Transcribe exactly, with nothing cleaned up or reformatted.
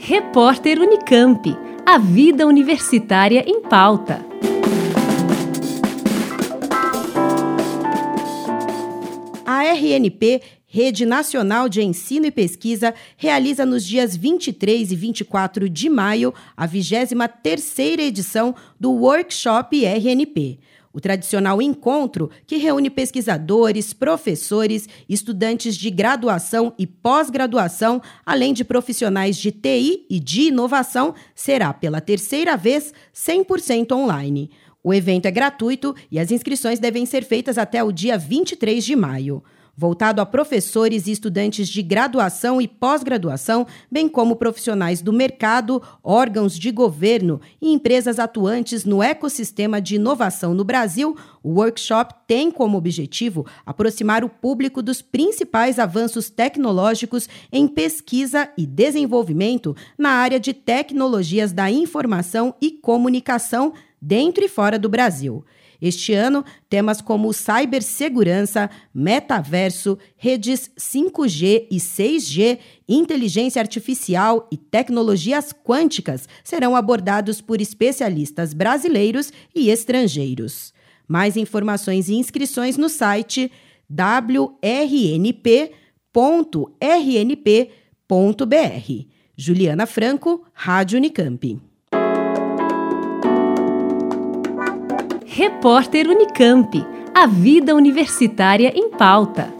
Repórter Unicamp. A vida universitária em pauta. A R N P, Rede Nacional de Ensino e Pesquisa, realiza nos dias vinte e três e vinte e quatro de maio a vigésima terceira edição do Workshop R N P. O tradicional encontro que reúne pesquisadores, professores, estudantes de graduação e pós-graduação, além de profissionais de T I e de inovação, será pela terceira vez cem por cento online. O evento é gratuito e as inscrições devem ser feitas até o dia vinte e três de maio. Voltado a professores e estudantes de graduação e pós-graduação, bem como profissionais do mercado, órgãos de governo e empresas atuantes no ecossistema de inovação no Brasil, o workshop tem como objetivo aproximar o público dos principais avanços tecnológicos em pesquisa e desenvolvimento na área de tecnologias da informação e comunicação dentro e fora do Brasil. Este ano, temas como cibersegurança, metaverso, redes cinco G e seis G, inteligência artificial e tecnologias quânticas serão abordados por especialistas brasileiros e estrangeiros. Mais informações e inscrições no site w r n p ponto r n p ponto b r. Juliana Franco, Rádio Unicamp. Repórter Unicamp. A vida universitária em pauta.